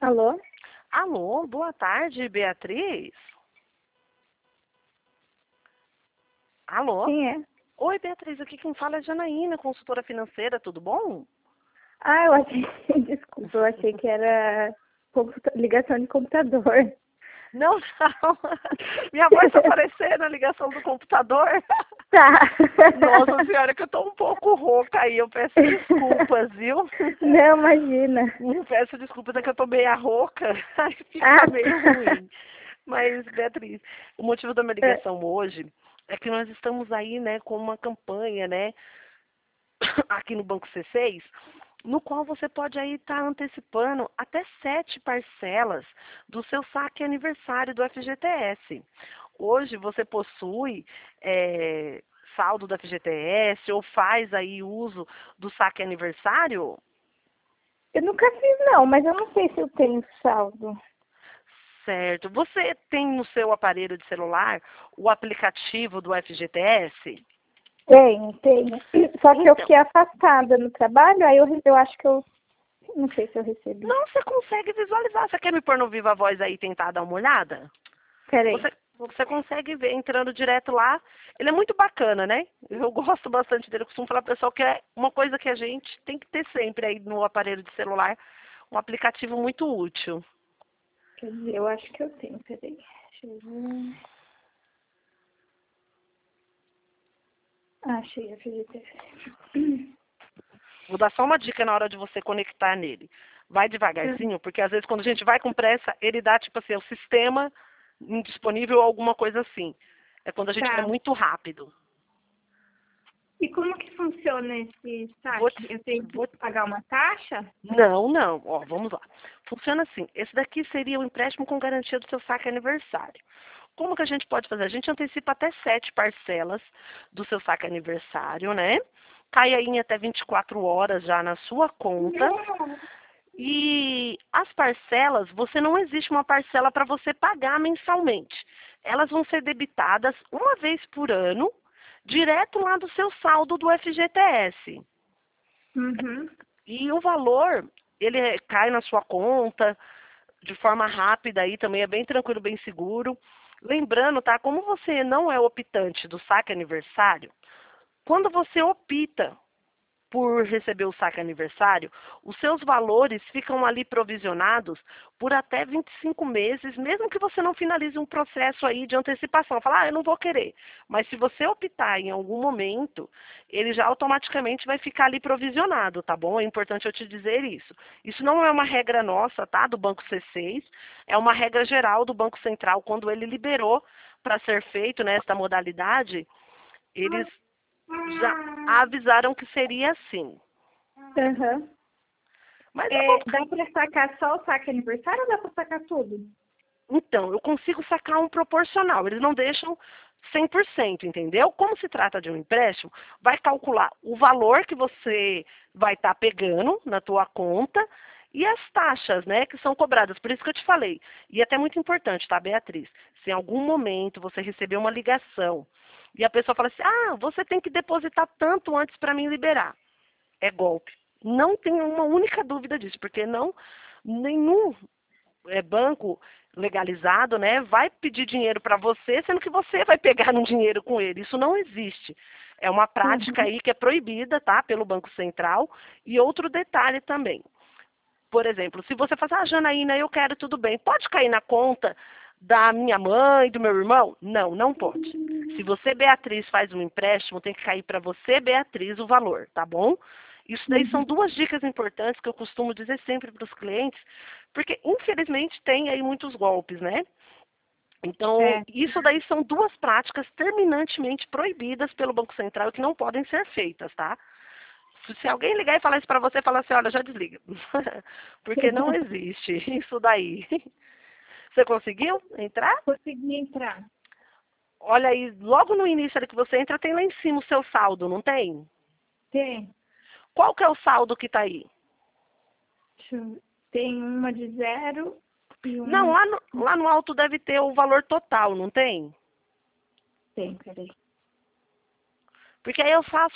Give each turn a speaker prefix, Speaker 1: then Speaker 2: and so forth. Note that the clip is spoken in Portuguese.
Speaker 1: Alô?
Speaker 2: Alô, boa tarde, Beatriz. Alô?
Speaker 1: Quem é?
Speaker 2: Oi, Beatriz, aqui quem fala é Janaína, consultora financeira, tudo bom?
Speaker 1: Ah, eu achei. Desculpa, eu achei que era ligação de computador.
Speaker 2: Não, não. Minha voz está aparecendo na ligação do computador.
Speaker 1: Tá.
Speaker 2: Nossa senhora, que eu tô um pouco rouca aí, eu peço desculpas, viu?
Speaker 1: Não, imagina.
Speaker 2: Eu peço desculpas, é que eu tô meio rouca, aí fica
Speaker 1: Ah,
Speaker 2: meio ruim. Mas, Beatriz, o motivo da minha
Speaker 1: tá.
Speaker 2: ligação hoje é que nós estamos aí, né, com uma campanha, né, aqui no Banco C6, no qual você pode aí estar antecipando até 7 parcelas do seu saque aniversário do FGTS. Hoje você possui saldo do FGTS ou faz aí uso do saque aniversário?
Speaker 1: Eu nunca fiz, não, mas eu não sei se eu tenho saldo.
Speaker 2: Certo. Você tem no seu aparelho de celular o aplicativo do FGTS?
Speaker 1: Tenho. Só que eu
Speaker 2: Então,
Speaker 1: fiquei afastada no trabalho, aí eu acho que eu não sei se eu recebi.
Speaker 2: não, você consegue visualizar. Você quer me pôr no Viva Voz aí e tentar dar uma olhada?
Speaker 1: Peraí.
Speaker 2: Você consegue ver entrando direto lá. Ele é muito bacana, né? Eu gosto bastante dele. Eu costumo falar pro pessoal que é uma coisa que a gente tem que ter sempre aí no aparelho de celular. Um aplicativo muito útil.
Speaker 1: Quer dizer, eu acho que eu tenho, peraí. Deixa eu ver. Ah, achei a FGTS.
Speaker 2: Vou dar só uma dica na hora de você conectar nele. Vai devagarzinho, porque às vezes quando a gente vai com pressa, ele dá tipo assim, o sistema indisponível ou alguma coisa assim. É quando a gente vai
Speaker 1: Tá.
Speaker 2: muito rápido.
Speaker 1: E como que funciona esse
Speaker 2: Vou
Speaker 1: saque?
Speaker 2: te,
Speaker 1: Eu tenho que
Speaker 2: vou
Speaker 1: pagar uma taxa?
Speaker 2: Não, não. Ó, vamos lá. Funciona assim. Esse daqui seria o empréstimo com garantia do seu saque aniversário. Como que a gente pode fazer? A gente antecipa até 7 parcelas do seu saque aniversário, né? Cai aí em até 24 horas já na sua conta. E as parcelas, você não existe uma parcela para você pagar mensalmente. Elas vão ser debitadas uma vez por ano, direto lá do seu saldo do FGTS.
Speaker 1: Uhum.
Speaker 2: E o valor, ele cai na sua conta de forma rápida aí, também é bem tranquilo, bem seguro. Lembrando, tá? Como você não é optante do saque aniversário, quando você opta por receber o saque aniversário, os seus valores ficam ali provisionados por até 25 meses, mesmo que você não finalize um processo aí de antecipação. Falar, eu não vou querer. Mas se você optar em algum momento, ele já automaticamente vai ficar ali provisionado, tá bom? É importante eu te dizer isso. Isso não é uma regra nossa, tá? Do Banco C6, é uma regra geral do Banco Central, quando ele liberou para ser feito nesta modalidade, eles já avisaram que seria assim.
Speaker 1: Uhum.
Speaker 2: Mas é bom.
Speaker 1: Dá pra sacar só o saque aniversário ou dá pra sacar tudo?
Speaker 2: Então, eu consigo sacar um proporcional. Eles não deixam 100%, entendeu? Como se trata de um empréstimo, vai calcular o valor que você vai estar pegando na tua conta e as taxas, né, que são cobradas. Por isso que eu te falei. E é até muito importante, tá, Beatriz? Se em algum momento você receber uma ligação e a pessoa fala assim, ah, você tem que depositar tanto antes para mim liberar. É golpe. Não tenho uma única dúvida disso, porque não nenhum banco legalizado, né, vai pedir dinheiro para você, sendo que você vai pegar um dinheiro com ele. Isso não existe. É uma prática
Speaker 1: Uhum.
Speaker 2: aí que é proibida, tá, pelo Banco Central. E outro detalhe também. Por exemplo, se você fala, ah, Janaína, eu quero tudo bem, pode cair na conta da minha mãe, do meu irmão? Não, não pode. Se você, Beatriz, faz um empréstimo, tem que cair para você, Beatriz, o valor, tá bom? Isso daí são
Speaker 1: Uhum.
Speaker 2: duas dicas importantes que eu costumo dizer sempre para os clientes, porque infelizmente tem aí muitos golpes, né? Então,
Speaker 1: É.
Speaker 2: isso daí são duas práticas terminantemente proibidas pelo Banco Central e que não podem ser feitas, tá? Se alguém ligar e falar isso para você, fala assim, olha, já desliga. Porque não existe isso daí. Você conseguiu entrar?
Speaker 1: Consegui entrar.
Speaker 2: Olha aí, logo no início ali que você entra, tem lá em cima o seu saldo, não tem?
Speaker 1: Tem.
Speaker 2: Qual que é o saldo que está aí?
Speaker 1: Tem uma de 0 e
Speaker 2: Não,
Speaker 1: uma.
Speaker 2: lá no alto deve ter o valor total, não tem?
Speaker 1: Tem, peraí.
Speaker 2: Porque aí eu faço